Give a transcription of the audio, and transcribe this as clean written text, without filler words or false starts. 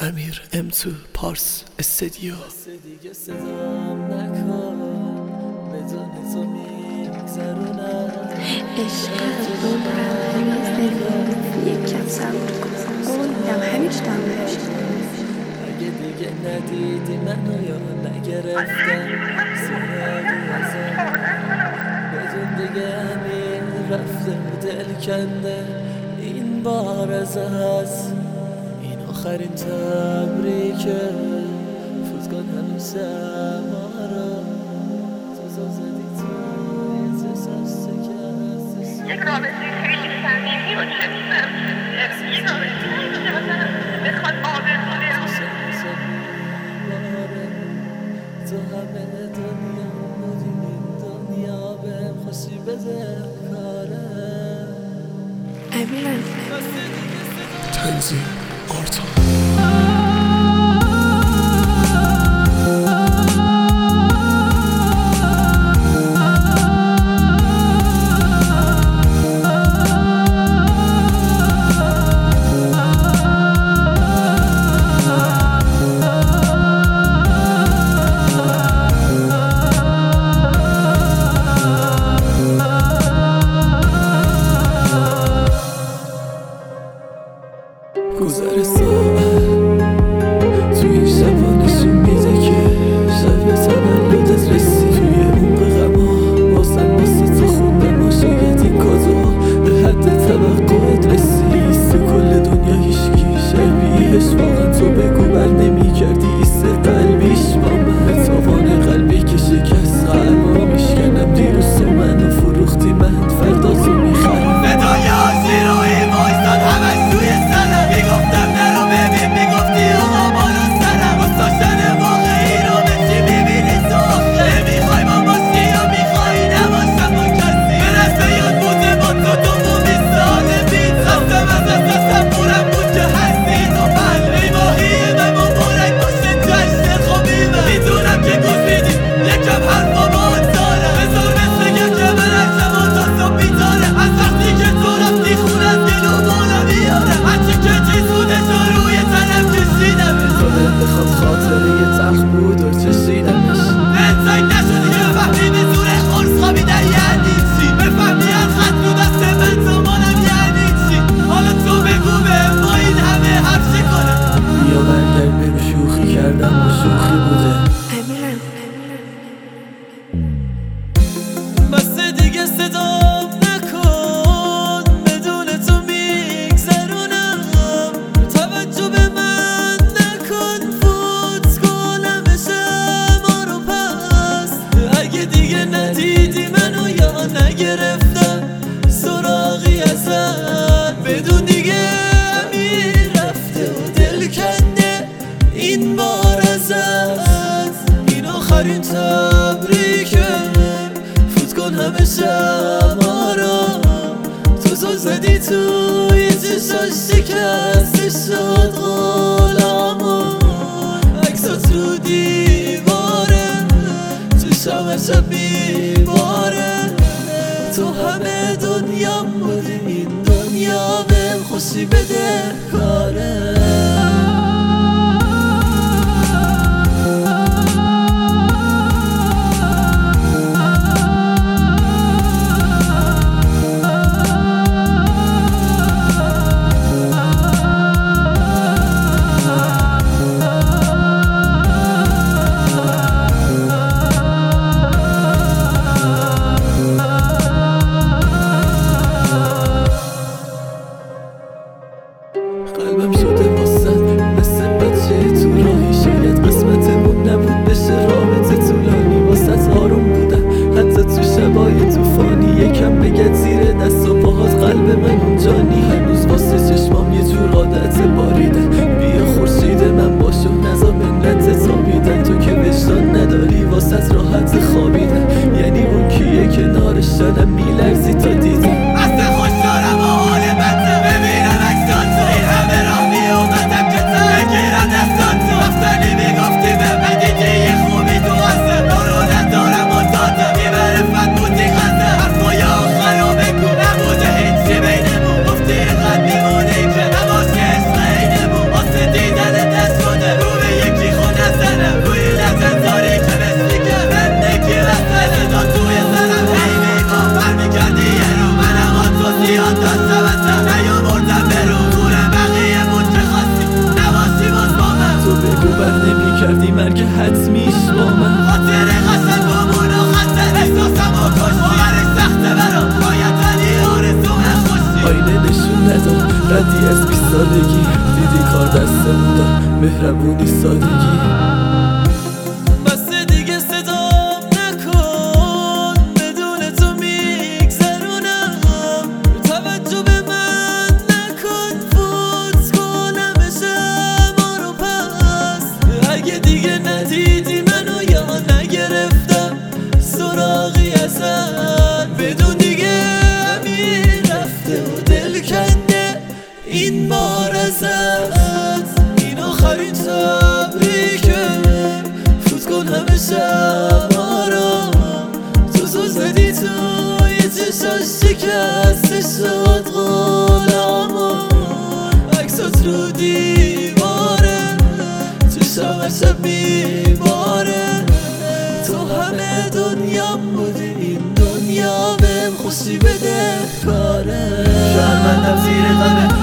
امیر M2 پارس استدیو. دیگه صدام نکن بدون تو میگذرونم عشقت یک کم صبر کن بایدم همیش دمش. اگه دیگه ندیدی منو یا نگرفتم سراغی ازم بدون دیگه امیر رفته و دل کنده این بار از هست این آخرین تبریکه فوت کن همیشه ما رو تو زدی تو یه سسته که هستش یک رابطه خیلی صمیمی و چندم این رابطه نمیشه مثلا بخواد آبرونه تو همه دنیا بودی این دنیا بهم خوشی بده کاره امیرم تنظیم آرتان. گذر ساعت توی این شبا نشون میده که شب تولدت رسی توی عمق غما واسه تو خوندم و شاید این کادوها به حد توقعت رسی ایست کل دنیا هیشگی شبیهش واقعا تو بگو بر نمیکردی ایست قلبیش با من به تاوان قلبی که شکست قلبا میشکنم دیروز تو منو فروختی من فردا تو میخرم ندای آزیروی بایستاد همش توی سنم میگفتم نرو ببین میگفتی آقا بالا سرم مستاشتن واقعی رو به چی میبینی تو نمیخوای ما باشی یا میخوای نباشم با کسی به رسم یاد بوده با تو مومی ساله بید خستم از دستم پورم بود که هستی تو من ای ماهی به مبارک باشه جشن خوبیمه میدونم که گوش میدی یکم حرفا باید داره بذار بهت بگم که من عکسم و تا صبح بیداره از وقتی که تو رفتی خونه از گلو بالا میاره هرچی که چیز بودش رو روی تنم کشیدم تو بخواد خاطره یه تلخ بود و چشیدمش انسای نشدی که بفهمی به زور خورس خوابیدن یعنی چی بفهمی از خط رو دست من زمانم یعنی چی حالا تو بگو به ما این همه حرف چی کنه یا برگرد بگو شوخی کردم و شوخی بوده امیرم بس دیگه صدام نکن بدون تو میگذرونم توجه به من نکن فوت کنم ما رو پس اگه دیگه ندیدی منو یا نگرفتم سراغی ازت بدون دیگه امیر رفته و دل کنده این بار ازت این آخرین تبریکه فوت کن همه شما رو تو زدی توی چشاش شکسته شد غلامون عکسات رو دیواره تو شب بیماره تو همه دنیام بودی این دنیا بهم خوشی بده کاره کردی مرگ حتمیش با من. خاطر قشنگ بامون و خطر احساسم و کشتی آخرش سخته برام باید ولی آرزوم خوشی. آینه نشون نداد ردی از 20 سالگی، دیدی کار دستمون داد مهربونی سادگی. بس دیگه صدام نکن بدون تو میگذرونم، توجه به من نکن فوت کنم شما رو پس. اگه دیگه ندیدی منو یا نگرفتم سراغی ازت، بدون دیگه همین رفته و دل کنده این بار ازت. این آخرین تبریکه فوت کن همه شبا رو، تو زدی توی چشاش شکسته شد غلامو. عکسات رو دیواره چشام شب میباره، تو همه دنیام بودی این دنیا بهم خوشی بده کاره. شرمندم زیر قلب